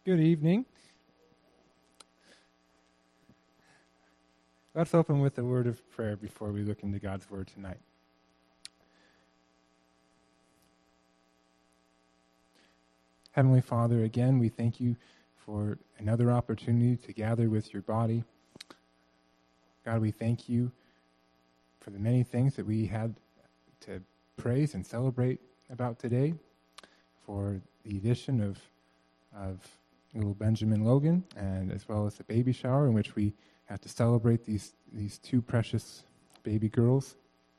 Good evening. Let's open with a word of prayer before we look into God's Word tonight. Heavenly Father, again, we thank you for another opportunity to gather with your body. God, we thank you for the many things that we had to praise and celebrate about today, for the addition of little Benjamin Logan, and as well as the baby shower in which we have to celebrate these two precious baby girls.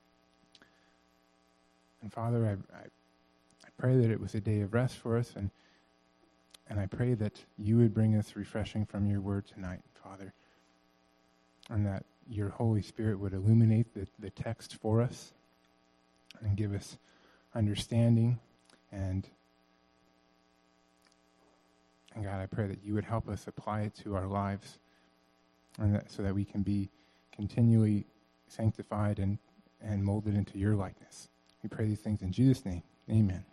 And Father, I pray that it was a day of rest for us, and I pray that you would bring us refreshing from your word tonight, Father, and that your Holy Spirit would illuminate the text for us and give us understanding. And God, I pray that you would help us apply it to our lives, and so that we can be continually sanctified and molded into your likeness. We pray these things in Jesus' name. Amen.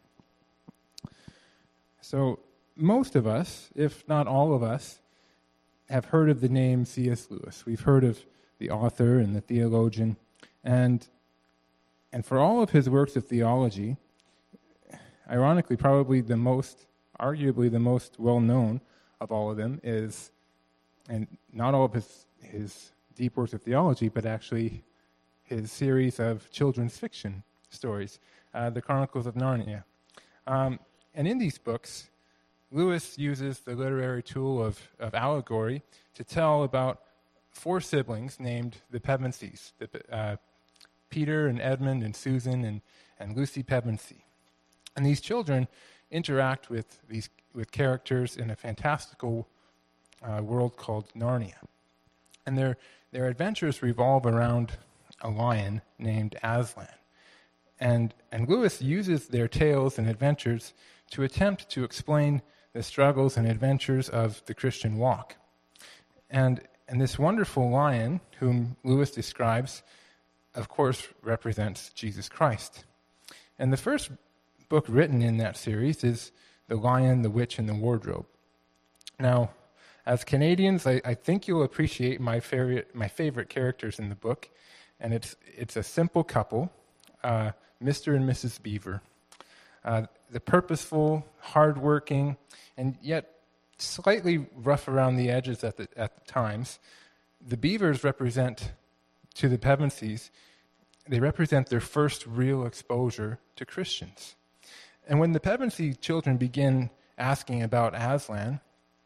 So most of us, if not all of us, have heard of the name C.S. Lewis. We've heard of the author and the theologian, and for all of his works of theology, ironically, probably arguably the most well-known of all of them is, and not all of his deep works of theology, but actually his series of children's fiction stories, the Chronicles of Narnia. And in these books, Lewis uses the literary tool of allegory to tell about four siblings named the Pevensies, Peter and Edmund and Susan and Lucy Pevensey. And these children interact with characters in a fantastical world called Narnia. And their adventures revolve around a lion named Aslan. And Lewis uses their tales and adventures to attempt to explain the struggles and adventures of the Christian walk. And this wonderful lion, whom Lewis describes, of course, represents Jesus Christ. And the first book written in that series is The Lion, the Witch, and the Wardrobe. Now, as Canadians, I think you'll appreciate my favorite characters in the book, and it's a simple couple, Mr. and Mrs. Beaver. The purposeful, hardworking, and yet slightly rough around the edges at the times. The Beavers represent, to the Pevensies, they represent their first real exposure to Christians. And when the Pevensey children begin asking about Aslan,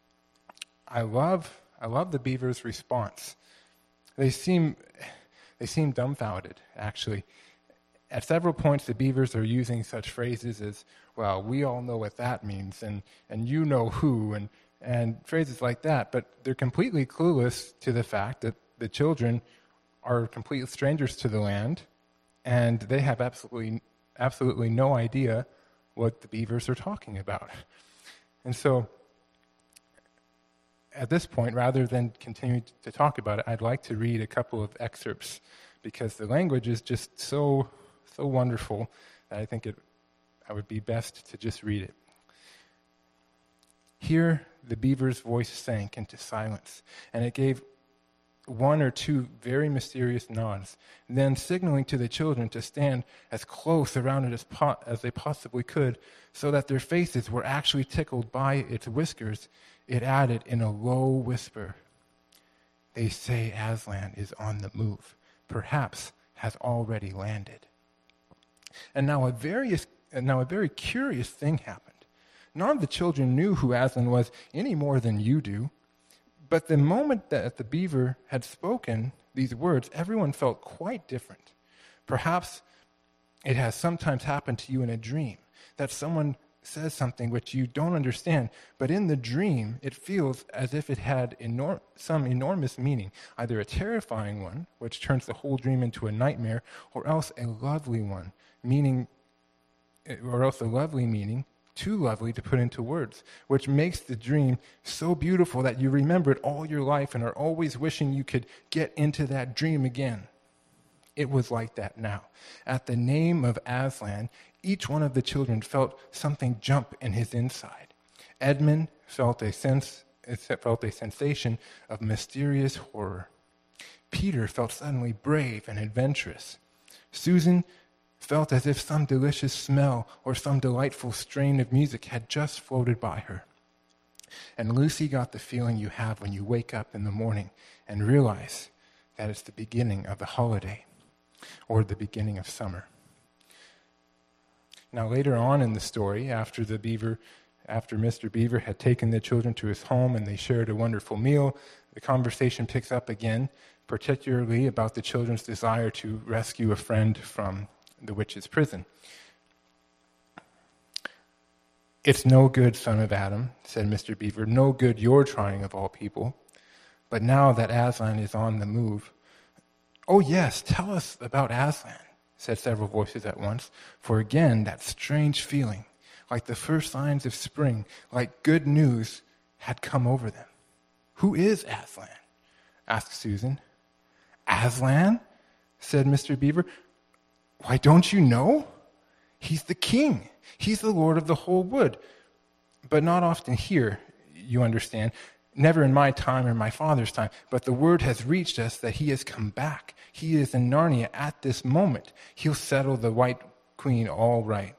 I love the Beavers' response. They seem dumbfounded, actually. At several points, the Beavers are using such phrases as, well, we all know what that means, and you know who, and phrases like that. But they're completely clueless to the fact that the children are complete strangers to the land, and they have absolutely no idea what the Beavers are talking about. And so, at this point, rather than continue to talk about it, I'd like to read a couple of excerpts, because the language is just so wonderful that I think I would be best to just read it. Here, the Beaver's voice sank into silence, and it gave one or two very mysterious nods, then signaling to the children to stand as close around it as they possibly could, so that their faces were actually tickled by its whiskers, it added in a low whisper, "They say Aslan is on the move, perhaps has already landed." And now a very curious thing happened. None of the children knew who Aslan was any more than you do. But the moment that the Beaver had spoken these words, everyone felt quite different. Perhaps it has sometimes happened to you in a dream, that someone says something which you don't understand, but in the dream, it feels as if it had some enormous meaning, either a terrifying one, which turns the whole dream into a nightmare, or else a lovely meaning, too lovely to put into words, which makes the dream so beautiful that you remember it all your life and are always wishing you could get into that dream again. It was like that now. At the name of Aslan, each one of the children felt something jump in his inside. Edmund felt a sensation of mysterious horror. Peter felt suddenly brave and adventurous. Susan felt as if some delicious smell or some delightful strain of music had just floated by her. And Lucy got the feeling you have when you wake up in the morning and realize that it's the beginning of the holiday or the beginning of summer. Now, later on in the story, after Mr. Beaver had taken the children to his home and they shared a wonderful meal, the conversation picks up again, particularly about the children's desire to rescue a friend from the witch's prison. "It's no good, son of Adam," said Mr. Beaver. "No good you're trying of all people. But now that Aslan is on the move..." "Oh yes, tell us about Aslan," said several voices at once, for again that strange feeling, like the first signs of spring, like good news, had come over them. "Who is Aslan?" asked Susan. "Aslan?" said Mr. Beaver. "Why, don't you know? He's the king. He's the lord of the whole wood. But not often here, you understand. Never in my time or my father's time. But the word has reached us that he has come back. He is in Narnia at this moment. He'll settle the White Queen all right.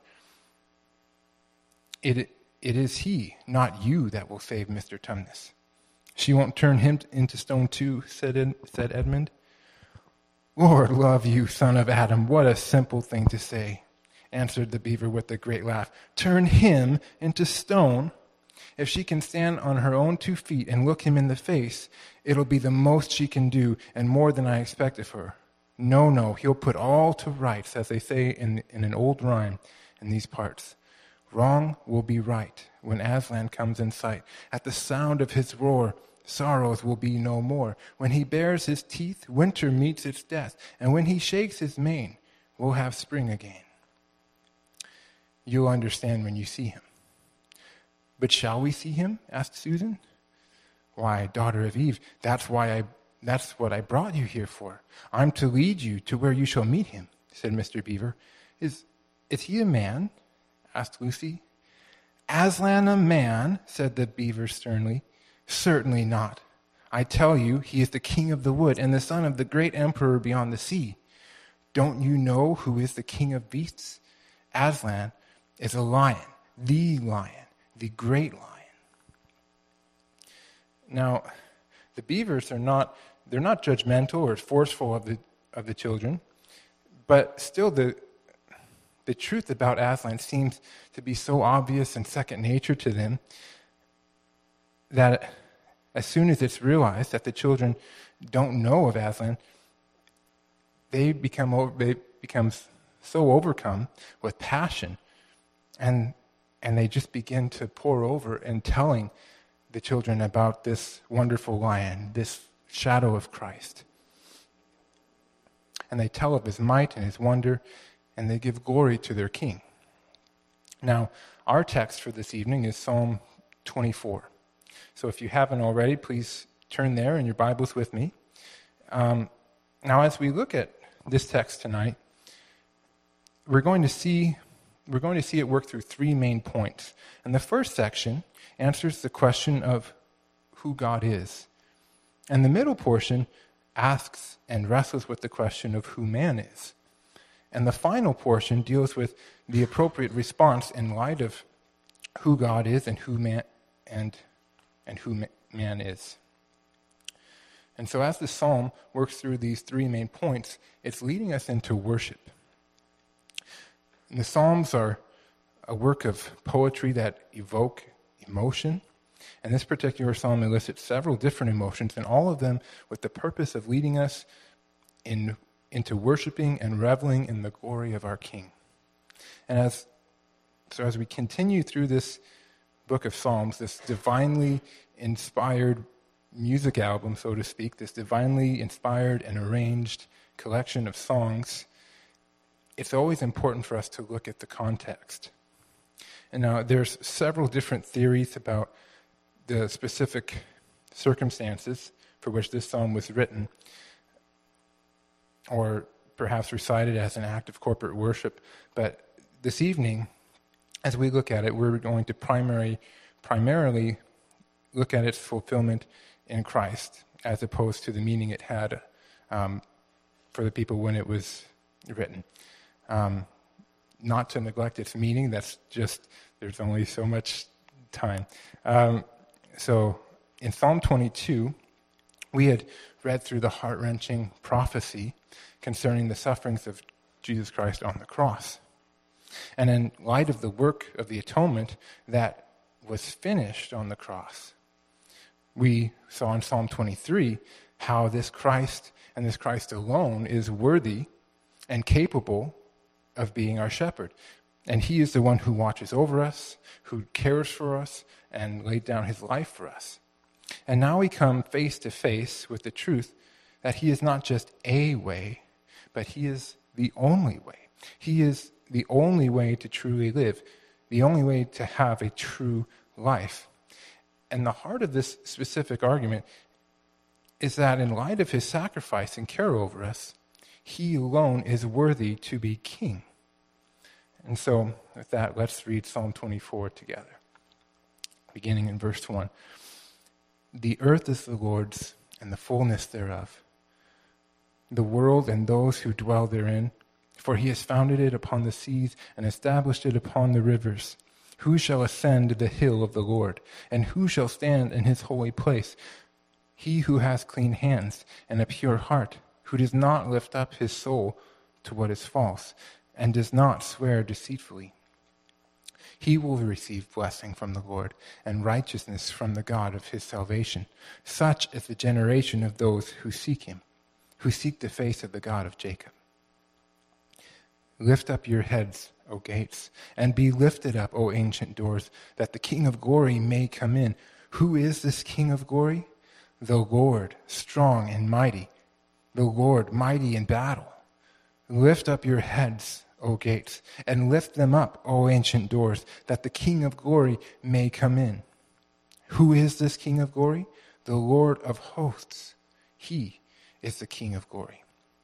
It is he, not you, that will save Mr. Tumnus." "She won't turn him into stone too," said Edmund. "Lord love you, son of Adam, what a simple thing to say," answered the beaver with a great laugh. "Turn him into stone? If she can stand on her own 2 feet and look him in the face, it'll be the most she can do, and more than I expect of her. No, he'll put all to rights, as they say in an old rhyme in these parts. Wrong will be right when Aslan comes in sight. At the sound of his roar, sorrows will be no more. When he bares his teeth, winter meets its death, and when he shakes his mane, we'll have spring again. You'll understand when you see him." "But shall we see him?" asked Susan. "Why, daughter of Eve, that's what I brought you here for. I'm to lead you to where you shall meet him," said Mr. Beaver. Is he a man?" asked Lucy. "Aslan a man?" said the beaver sternly. "Certainly not. I tell you, he is the king of the wood and the son of the great emperor beyond the sea. Don't you know who is the king of beasts? Aslan is a lion, the great lion." Now, the beavers they're not judgmental or forceful of the children, but still the truth about Aslan seems to be so obvious and second nature to them that as soon as it's realized that the children don't know of Aslan, they become so overcome with passion, and they just begin to pour over and telling the children about this wonderful lion, this shadow of Christ. And they tell of his might and his wonder, and they give glory to their king. Now, our text for this evening is Psalm 24. So if you haven't already, please turn there in your Bibles with me. Now, as we look at this text tonight, we're going to see it work through 3 main points. And the first section answers the question of who God is. And the middle portion asks and wrestles with the question of who man is. And the final portion deals with the appropriate response in light of who God is and who man is. And so as the psalm works through these 3 main points, it's leading us into worship. And the Psalms are a work of poetry that evoke emotion. And this particular psalm elicits several different emotions, and all of them with the purpose of leading us into worshiping and reveling in the glory of our King. And as we continue through this book of Psalms, this divinely inspired music album, so to speak, this divinely inspired and arranged collection of songs, it's always important for us to look at the context. And now there's several different theories about the specific circumstances for which this psalm was written, or perhaps recited as an act of corporate worship. But this evening, as we look at it, we're going to primarily look at its fulfillment in Christ, as opposed to the meaning it had for the people when it was written. Not to neglect its meaning, that's just, there's only so much time. So in Psalm 22, we had read through the heart-wrenching prophecy concerning the sufferings of Jesus Christ on the cross. And in light of the work of the atonement that was finished on the cross, we saw in Psalm 23 how this Christ and this Christ alone is worthy and capable of being our shepherd. And he is the one who watches over us, who cares for us, and laid down his life for us. And now we come face to face with the truth that he is not just a way, but he is the only way. He is the only way to truly live, the only way to have a true life. And the heart of this specific argument is that in light of his sacrifice and care over us, he alone is worthy to be king. And so, with that, let's read Psalm 24 together, beginning in verse 1. The earth is the Lord's, and the fullness thereof, the world and those who dwell therein. For he has founded it upon the seas and established it upon the rivers. Who shall ascend the hill of the Lord? And who shall stand in his holy place? He who has clean hands and a pure heart, who does not lift up his soul to what is false, and does not swear deceitfully. He will receive blessing from the Lord and righteousness from the God of his salvation. Such is the generation of those who seek him, who seek the face of the God of Jacob. Lift up your heads, O gates, and be lifted up, O ancient doors, that the King of glory may come in. Who is this King of glory? The Lord, strong and mighty, the Lord, mighty in battle. Lift up your heads, O gates, and lift them up, O ancient doors, that the King of glory may come in. Who is this King of glory? The Lord of hosts. He is the King of glory.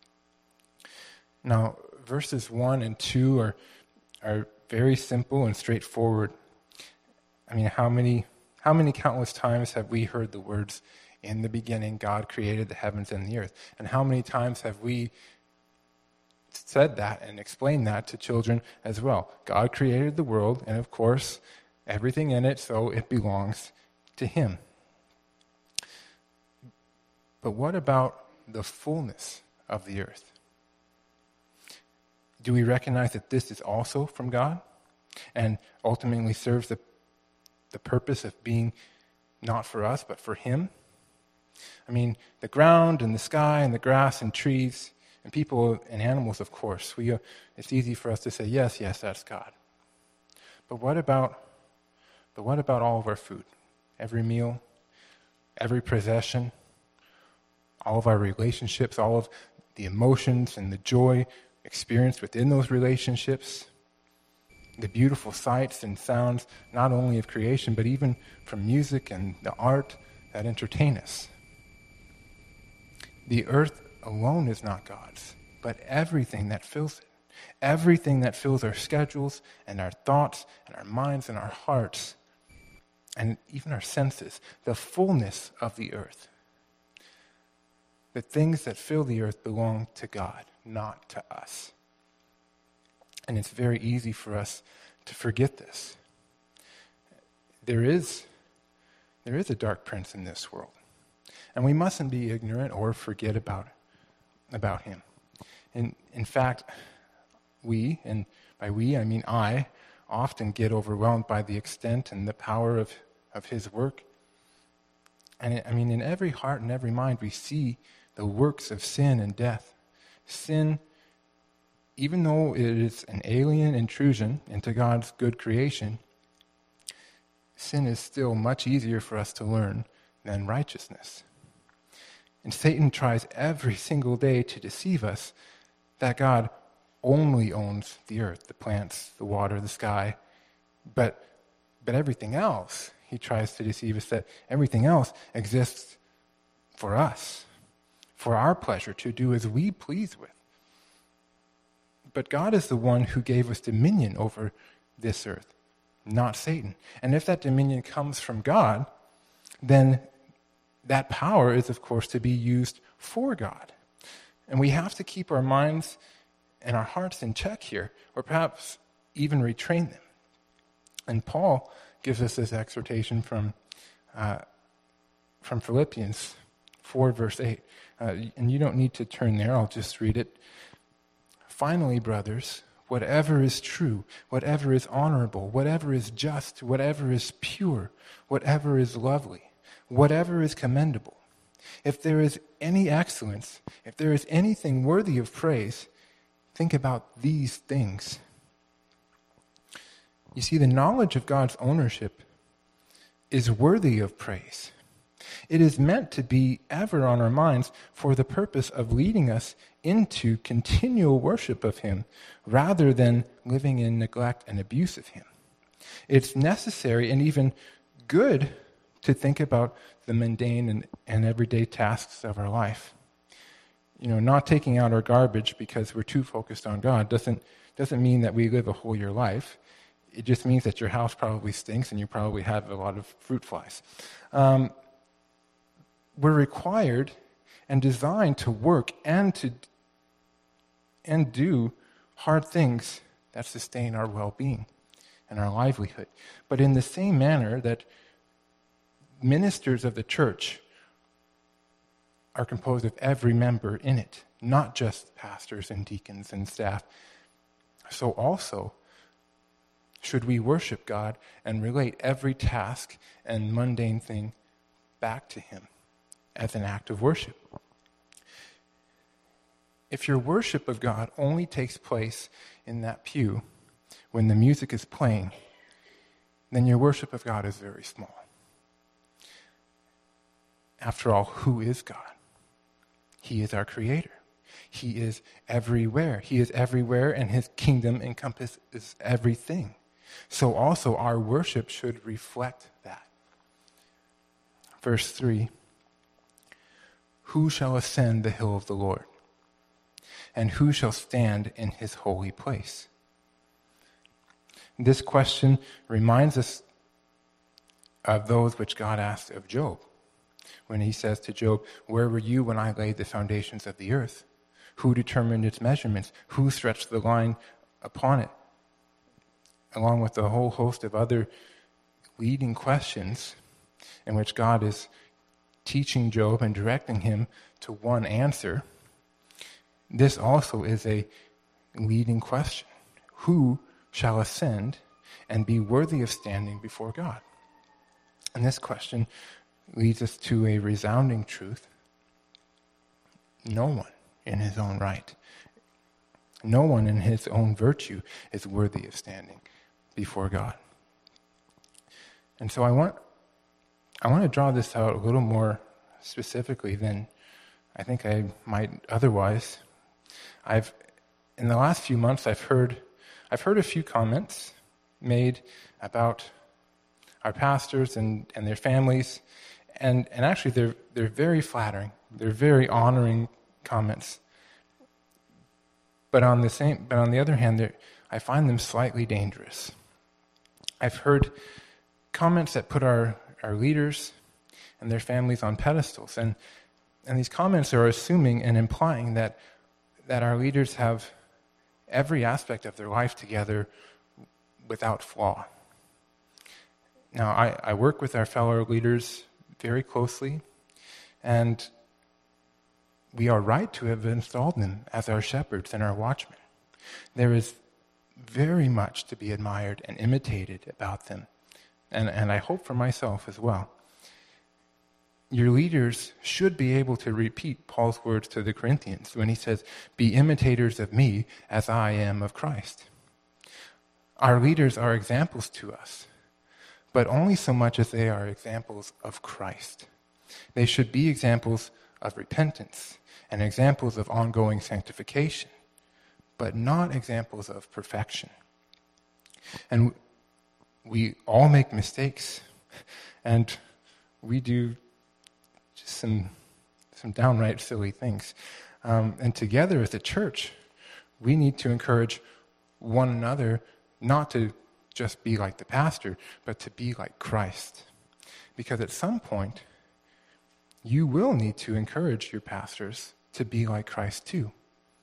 Now, verses 1 and 2 are very simple and straightforward. I mean, how many countless times have we heard the words, in the beginning God created the heavens and the earth? And how many times have we said that and explained that to children as well? God created the world, and of course, everything in it, so it belongs to him. But what about the fullness of the earth? Do we recognize that this is also from God and ultimately serves the purpose of being not for us, but for him? I mean, the ground and the sky and the grass and trees and people and animals, of course. It's easy for us to say, yes, that's God. But what about all of our food? Every meal, every possession, all of our relationships, all of the emotions and the joy experienced within those relationships, the beautiful sights and sounds, not only of creation, but even from music and the art that entertain us. The earth alone is not God's, but everything that fills it. Everything that fills our schedules and our thoughts and our minds and our hearts and even our senses, the fullness of the earth. The things that fill the earth belong to God, not to us. And it's very easy for us to forget this. There is a dark prince in this world. And we mustn't be ignorant or forget about him. And in fact, we, and by we I mean I, often get overwhelmed by the extent and the power of his work. And in every heart and every mind we see the works of sin and death. Sin, even though it is an alien intrusion into God's good creation, sin is still much easier for us to learn than righteousness. And Satan tries every single day to deceive us that God only owns the earth, the plants, the water, the sky, but everything else, he tries to deceive us that everything else exists for us, for our pleasure, to do as we please with. But God is the one who gave us dominion over this earth, not Satan. And if that dominion comes from God, then that power is, of course, to be used for God. And we have to keep our minds and our hearts in check here, or perhaps even retrain them. And Paul gives us this exhortation from Philippians 4, verse 8. And you don't need to turn there, I'll just read it. Finally, brothers, whatever is true, whatever is honorable, whatever is just, whatever is pure, whatever is lovely, whatever is commendable, if there is any excellence, if there is anything worthy of praise, think about these things. You see, the knowledge of God's ownership is worthy of praise. It is meant to be ever on our minds for the purpose of leading us into continual worship of Him rather than living in neglect and abuse of Him. It's necessary and even good to think about the mundane and everyday tasks of our life. You know, not taking out our garbage because we're too focused on God doesn't mean that we live a holier life. It just means that your house probably stinks and you probably have a lot of fruit flies. We're required and designed to work and do hard things that sustain our well-being and our livelihood. But in the same manner that ministers of the church are composed of every member in it, not just pastors and deacons and staff, so also should we worship God and relate every task and mundane thing back to Him as an act of worship. If your worship of God only takes place in that pew when the music is playing, then your worship of God is very small. After all, who is God? He is our Creator. He is everywhere. He is everywhere, and His kingdom encompasses everything. So also our worship should reflect that. Verse 3, who shall ascend the hill of the Lord? And who shall stand in His holy place? This question reminds us of those which God asked of Job, when He says to Job, where were you when I laid the foundations of the earth? Who determined its measurements? Who stretched the line upon it? Along with a whole host of other leading questions in which God is teaching Job and directing him to one answer, this also is a leading question. Who shall ascend and be worthy of standing before God? And this question leads us to a resounding truth. No one in his own right, no one in his own virtue is worthy of standing before God. And so I want to draw this out a little more specifically than I think I might otherwise. In the last few months I've heard a few comments made about our pastors and their families, and actually they're very flattering. They're very honoring comments. But on the other hand, I find them slightly dangerous. I've heard comments that put our leaders and their families on pedestals, and these comments are assuming and implying that our leaders have every aspect of their life together without flaw. Now, I work with our fellow leaders very closely, and we are right to have installed them as our shepherds and our watchmen. There is very much to be admired and imitated about them, and I hope for myself as well. Your leaders should be able to repeat Paul's words to the Corinthians when he says, be imitators of me as I am of Christ. Our leaders are examples to us, but only so much as they are examples of Christ. They should be examples of repentance and examples of ongoing sanctification, but not examples of perfection. And we all make mistakes, and we do just some downright silly things. And together as a church, we need to encourage one another not to just be like the pastor, but to be like Christ. Because at some point, you will need to encourage your pastors to be like Christ too.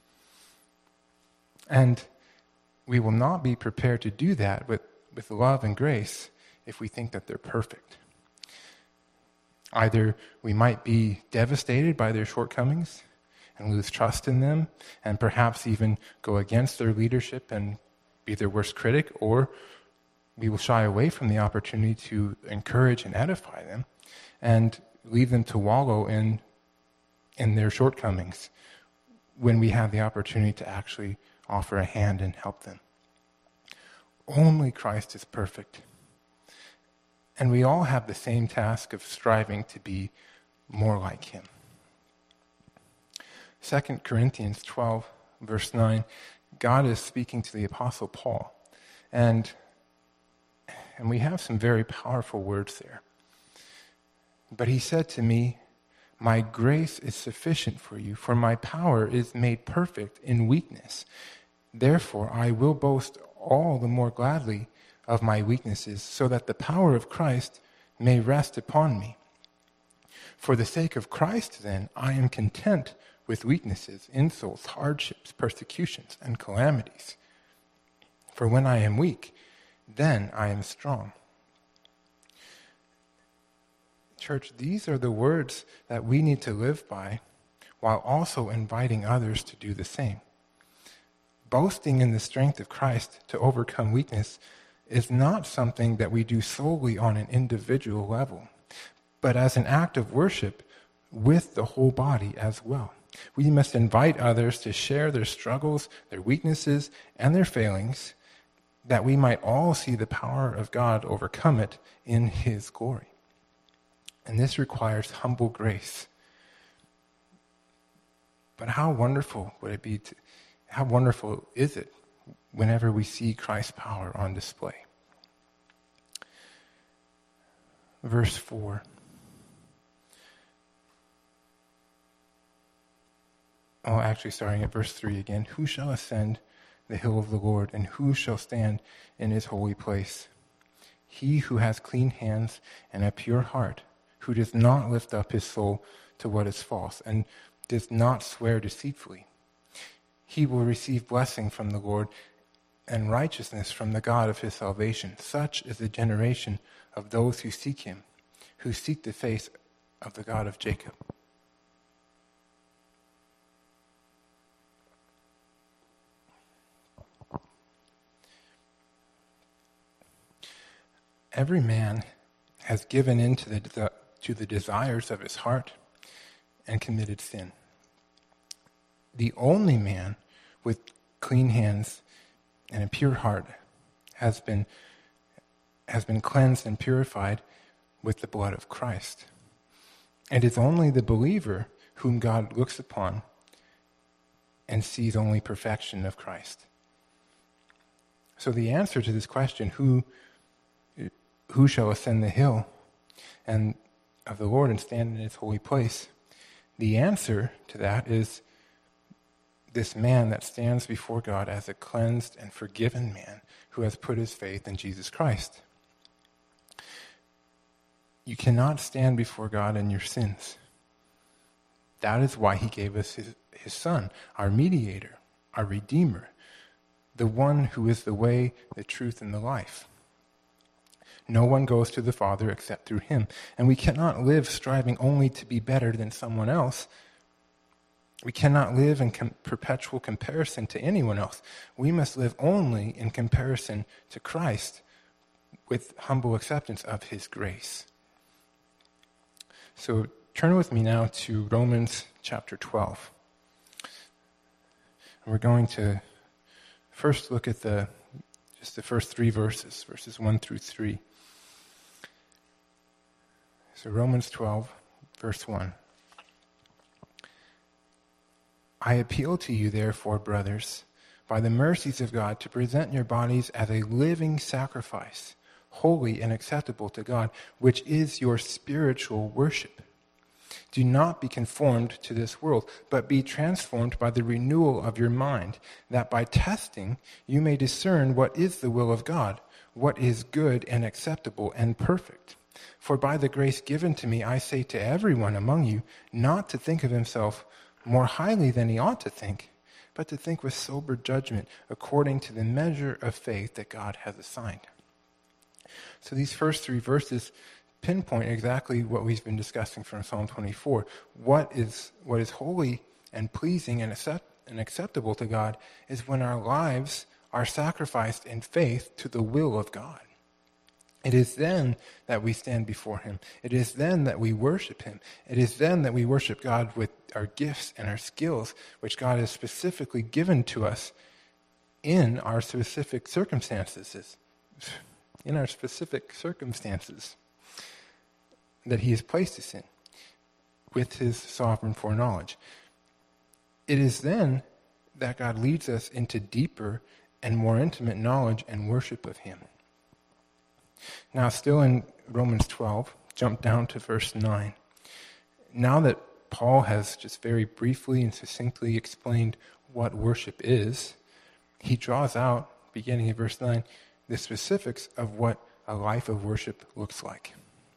And we will not be prepared to do that with love and grace if we think that they're perfect. Either we might be devastated by their shortcomings and lose trust in them, and perhaps even go against their leadership and be their worst critic, or we will shy away from the opportunity to encourage and edify them and leave them to wallow in their shortcomings when we have the opportunity to actually offer a hand and help them. Only Christ is perfect. And we all have the same task of striving to be more like him. 2 Corinthians 12, verse 9, God is speaking to the Apostle Paul. And we have some very powerful words there. But he said to me, "My grace is sufficient for you, for my power is made perfect in weakness. Therefore, I will boast all the more gladly of my weaknesses, so that the power of Christ may rest upon me. For the sake of Christ, then, I am content with weaknesses, insults, hardships, persecutions, and calamities. For when I am weak, then I am strong." Church, these are the words that we need to live by, while also inviting others to do the same. Boasting in the strength of Christ to overcome weakness is not something that we do solely on an individual level, but as an act of worship with the whole body as well. We must invite others to share their struggles, their weaknesses, and their failings, that we might all see the power of God overcome it in his glory. And this requires humble grace. But how wonderful would it be how wonderful is it whenever we see Christ's power on display? Verse 4. Oh, actually, starting at verse 3 again. "Who shall ascend the hill of the Lord, and who shall stand in his holy place? He who has clean hands and a pure heart, who does not lift up his soul to what is false, and does not swear deceitfully. He will receive blessing from the Lord and righteousness from the God of his salvation. Such is the generation of those who seek him, who seek the face of the God of Jacob." Every man has given in to the desires of his heart and committed sin. The only man with clean hands and a pure heart has been cleansed and purified with the blood of Christ. And it's only the believer whom God looks upon and sees only perfection of Christ. So the answer to this question, who shall ascend the hill and of the Lord and stand in his holy place? The answer to that is this man that stands before God as a cleansed and forgiven man who has put his faith in Jesus Christ. You cannot stand before God in your sins. That is why he gave us his Son, our mediator, our Redeemer, the one who is the way, the truth, and the life. No one goes to the Father except through him. And we cannot live striving only to be better than someone else. We cannot live in perpetual comparison to anyone else. We must live only in comparison to Christ with humble acceptance of his grace. So turn with me now to Romans chapter 12. And we're going to first look at the first three verses, verses 1 through 3. So Romans 12, verse 1. "I appeal to you, therefore, brothers, by the mercies of God, to present your bodies as a living sacrifice, holy and acceptable to God, which is your spiritual worship. Do not be conformed to this world, but be transformed by the renewal of your mind, that by testing you may discern what is the will of God, what is good and acceptable and perfect. For by the grace given to me, I say to everyone among you, not to think of himself more highly than he ought to think, but to think with sober judgment according to the measure of faith that God has assigned. So these first three verses pinpoint exactly what we've been discussing from Psalm 24. What is holy and pleasing and acceptable to God is when our lives are sacrificed in faith to the will of God. It is then that we stand before him. It is then that we worship him. It is then that we worship God with our gifts and our skills, which God has specifically given to us in our specific circumstances. In our specific circumstances that he has placed us in with his sovereign foreknowledge. It is then that God leads us into deeper and more intimate knowledge and worship of him. Now, still in Romans 12, jump down to verse 9. Now that Paul has just very briefly and succinctly explained what worship is, he draws out, beginning in verse 9, the specifics of what a life of worship looks like.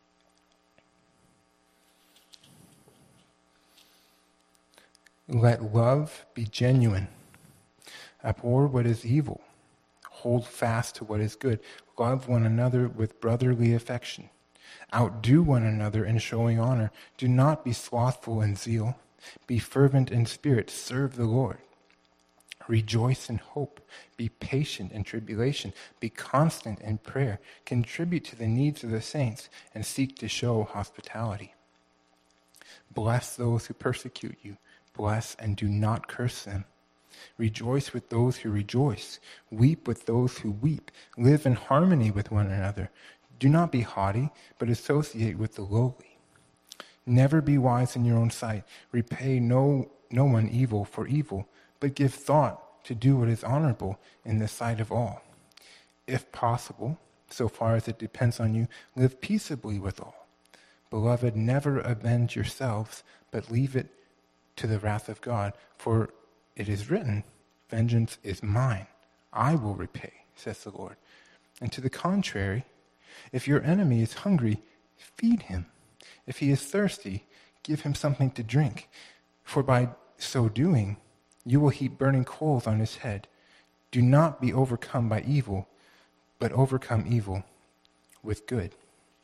Let love be genuine. Abhor what is evil. Hold fast to what is good. Love one another with brotherly affection. Outdo one another in showing honor. Do not be slothful in zeal. Be fervent in spirit. Serve the Lord. Rejoice in hope. Be patient in tribulation. Be constant in prayer. Contribute to the needs of the saints and seek to show hospitality. Bless those who persecute you. Bless and do not curse them. Rejoice with those who rejoice. Weep with those who weep. Live in harmony with one another. Do not be haughty, but associate with the lowly. Never be wise in your own sight. Repay no one evil for evil, but give thought to do what is honorable in the sight of all. If possible, so far as it depends on you, live peaceably with all. Beloved, never avenge yourselves, but leave it to the wrath of God, for it is written, vengeance is mine, I will repay, says the Lord. And to the contrary, if your enemy is hungry, feed him. If he is thirsty, give him something to drink. For by so doing, you will heap burning coals on his head. Do not be overcome by evil, but overcome evil with good.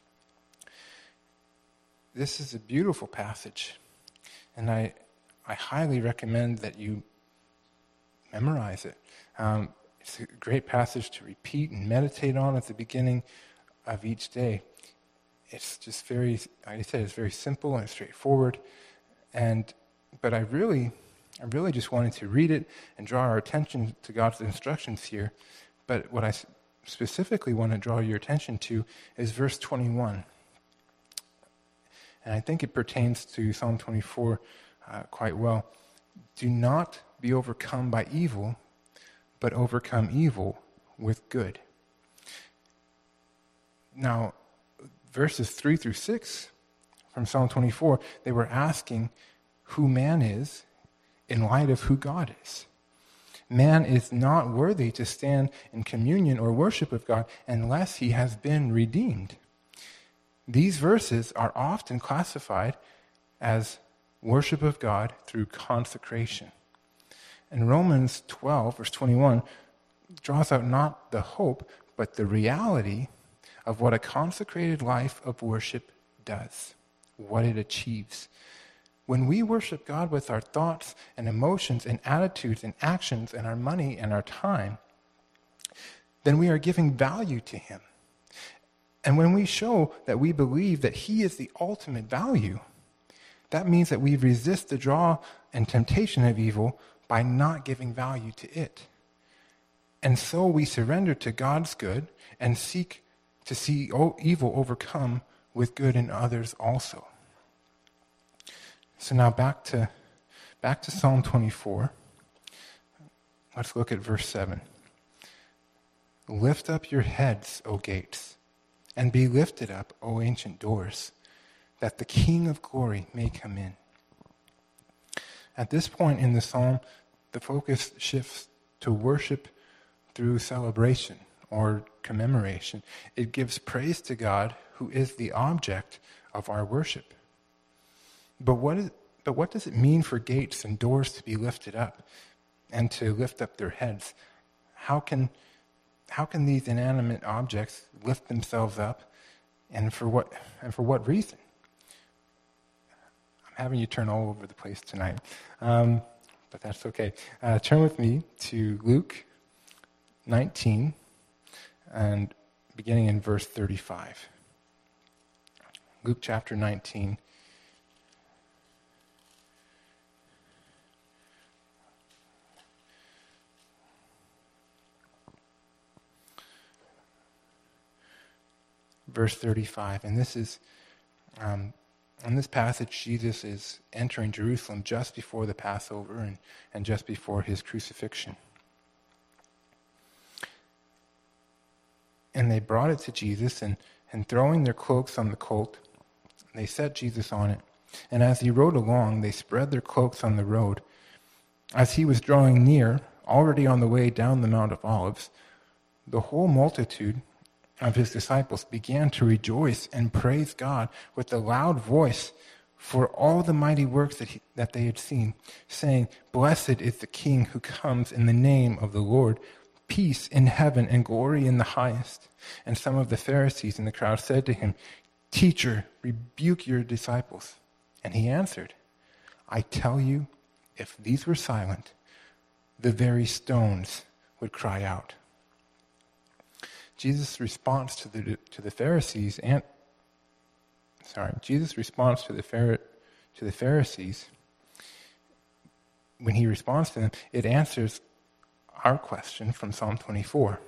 This is a beautiful passage, and I highly recommend that you memorize it. It's a great passage to repeat and meditate on at the beginning of each day. It's just very, like I said, it's very simple and straightforward. But I really just wanted to read it and draw our attention to God's instructions here. But what I specifically want to draw your attention to is verse 21. And I think it pertains to Psalm 24 quite well. Do not be overcome by evil, but overcome evil with good. Now, verses 3 through 6 from Psalm 24, they were asking who man is in light of who God is. Man is not worthy to stand in communion or worship with God unless he has been redeemed. These verses are often classified as worship of God through consecration. And Romans 12, verse 21, draws out not the hope, but the reality of what a consecrated life of worship does, what it achieves. When we worship God with our thoughts and emotions and attitudes and actions and our money and our time, then we are giving value to him. And when we show that we believe that he is the ultimate value, that means that we resist the draw and temptation of evil by not giving value to it. And so we surrender to God's good and seek to see evil overcome with good in others also. So now back to Psalm 24. Let's look at verse 7. Lift up your heads, O gates, and be lifted up, O ancient doors, that the King of glory may come in. At this point in the psalm, the focus shifts to worship through celebration or commemoration. It gives praise to God, who is the object of our worship. But what does it mean for gates and doors to be lifted up and to lift up their heads? How can these inanimate objects lift themselves up, and for what reason? I'm having you turn all over the place tonight, but that's okay. Turn with me to Luke 19, and beginning in verse 35. Luke chapter 19. Verse 35, and this is, in this passage, Jesus is entering Jerusalem just before the Passover and just before his crucifixion. And they brought it to Jesus, and throwing their cloaks on the colt, they set Jesus on it. And as he rode along, they spread their cloaks on the road. As he was drawing near, already on the way down the Mount of Olives, the whole multitude of his disciples began to rejoice and praise God with a loud voice for all the mighty works that they had seen, saying, "Blessed is the King who comes in the name of the Lord, peace in heaven and glory in the highest." And some of the Pharisees in the crowd said to him, "Teacher, rebuke your disciples." And he answered, "I tell you, if these were silent, the very stones would cry out." Jesus' response to the Pharisees when he responds to them, it answers our question from Psalm 24.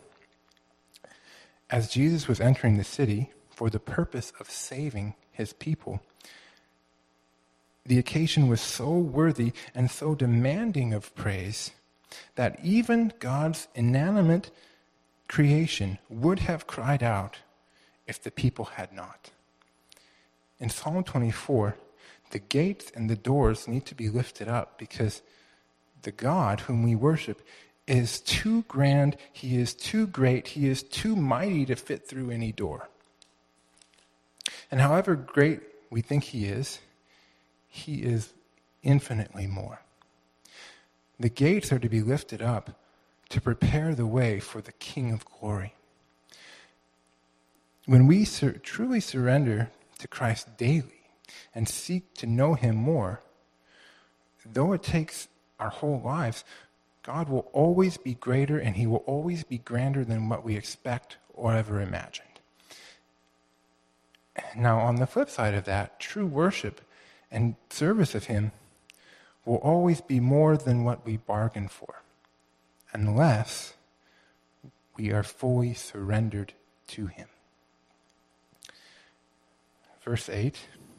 As Jesus was entering the city for the purpose of saving his people, the occasion was so worthy and so demanding of praise that even God's inanimate creation would have cried out if the people had not. In Psalm 24, the gates and the doors need to be lifted up because the God whom we worship is too grand, he is too great, he is too mighty to fit through any door. And however great we think he is infinitely more. The gates are to be lifted up to prepare the way for the King of glory. When we truly surrender to Christ daily and seek to know him more, though it takes our whole lives, God will always be greater and he will always be grander than what we expect or ever imagined. Now, on the flip side of that, true worship and service of him will always be more than what we bargain for, unless we are fully surrendered to him. Verse 8.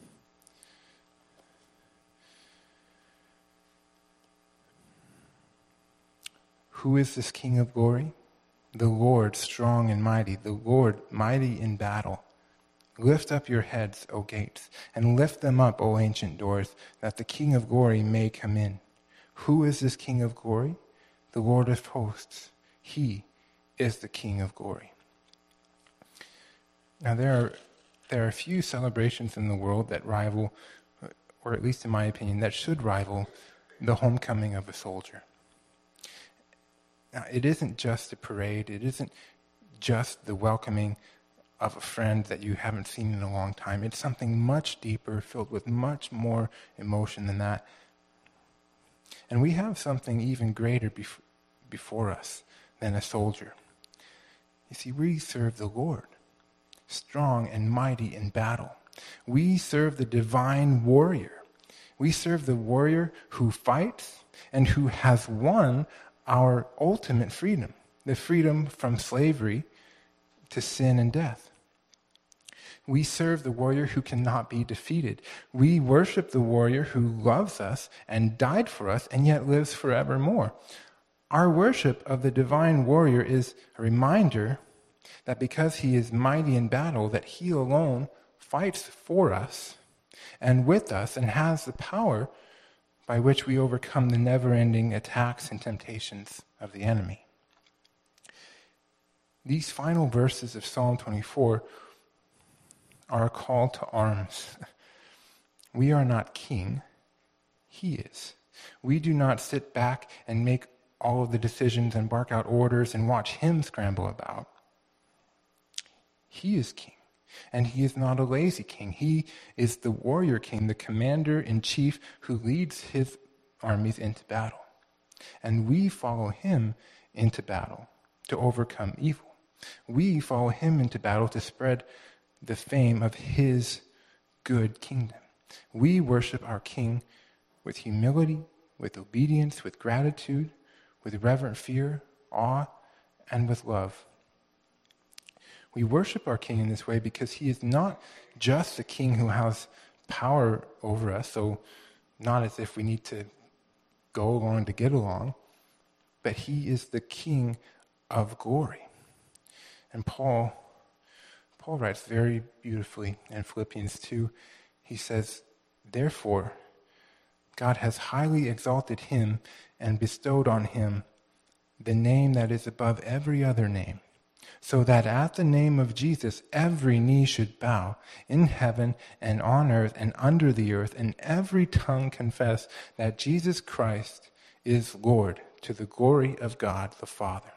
Who is this King of glory? The Lord strong and mighty, the Lord mighty in battle. Lift up your heads, O gates, and lift them up, O ancient doors, that the King of glory may come in. Who is this King of glory? The Lord of hosts. He is the King of glory. Now there are few celebrations in the world that rival, or at least in my opinion, that should rival the homecoming of a soldier. Now, it isn't just a parade. It isn't just the welcoming of a friend that you haven't seen in a long time. It's something much deeper, filled with much more emotion than that. And we have something even greater before us than a soldier. You see, we serve the Lord, strong and mighty in battle. We serve the divine warrior. We serve the warrior who fights and who has won our ultimate freedom, the freedom from slavery to sin and death. We serve the warrior who cannot be defeated. We worship the warrior who loves us and died for us and yet lives forevermore. Our worship of the divine warrior is a reminder that because he is mighty in battle, that he alone fights for us and with us and has the power by which we overcome the never-ending attacks and temptations of the enemy. These final verses of Psalm 24 are a call to arms. We are not king. He is. We do not sit back and make all of the decisions and bark out orders and watch him scramble about. He is king, and he is not a lazy king. He is the warrior king, the commander-in-chief who leads his armies into battle. And we follow him into battle to overcome evil. We follow him into battle to spread the fame of his good kingdom. We worship our king with humility, with obedience, with gratitude, with reverent fear, awe, and with love. We worship our king in this way because he is not just the king who has power over us, so not as if we need to go along to get along, but he is the king of glory. And Paul writes very beautifully in Philippians 2. He says, "Therefore, God has highly exalted him and bestowed on him the name that is above every other name, so that at the name of Jesus every knee should bow in heaven and on earth and under the earth, and every tongue confess that Jesus Christ is Lord, to the glory of God the Father."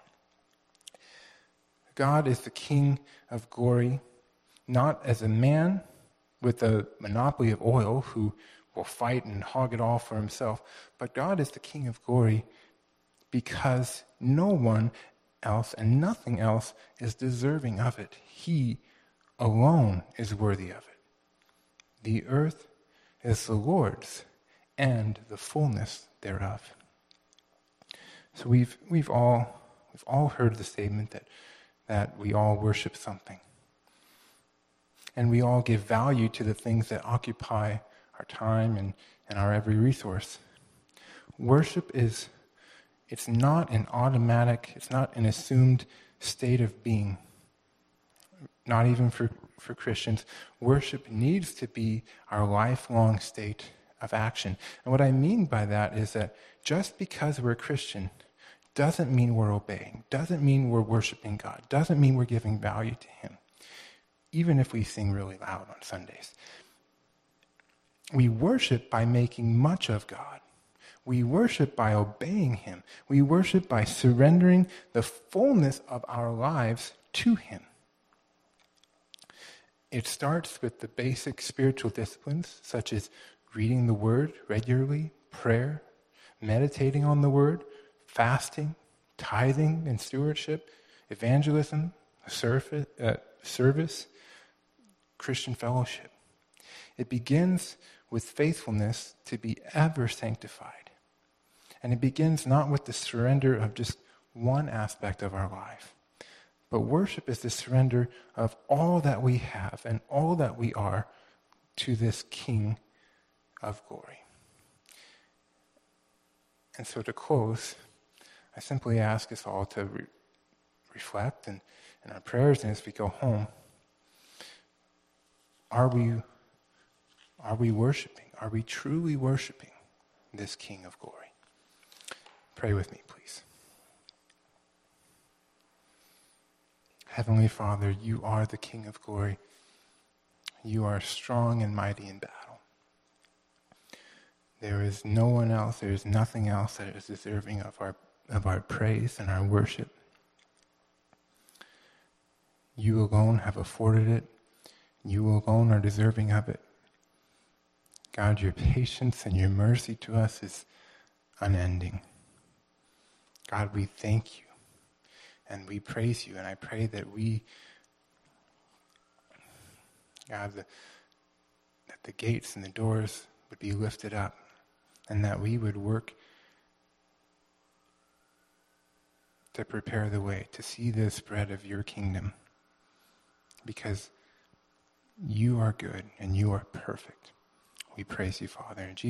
God is the King of glory, not as a man with a monopoly of oil who will fight and hog it all for himself, but God is the King of glory because no one else and nothing else is deserving of it. He alone is worthy of it. The earth is the Lord's and the fullness thereof. So we've all heard the statement that we all worship something. And we all give value to the things that occupy our time and our every resource. Worship it's not an automatic, it's not an assumed state of being. Not even for Christians. Worship needs to be our lifelong state of action. And what I mean by that is that just because we're a Christian doesn't mean we're obeying, doesn't mean we're worshiping God, doesn't mean we're giving value to him, even if we sing really loud on Sundays. We worship by making much of God. We worship by obeying him. We worship by surrendering the fullness of our lives to him. It starts with the basic spiritual disciplines, such as reading the word regularly, prayer, meditating on the word, fasting, tithing and stewardship, evangelism, service, Christian fellowship. It begins with faithfulness to be ever sanctified. And it begins not with the surrender of just one aspect of our life, but worship is the surrender of all that we have and all that we are to this King of glory. And so to close, I simply ask us all to reflect in our prayers and as we go home. Are we worshiping? Are we truly worshiping this King of glory? Pray with me, please. Heavenly Father, you are the King of glory. You are strong and mighty in battle. There is no one else, there is nothing else that is deserving of our praise and our worship. You alone have afforded it. You alone are deserving of it. God, your patience and your mercy to us is unending. God, we thank you and we praise you, and I pray that that the gates and the doors would be lifted up, and that we would work to prepare the way, to see the spread of your kingdom, because you are good and you are perfect. We praise you, Father. In Jesus'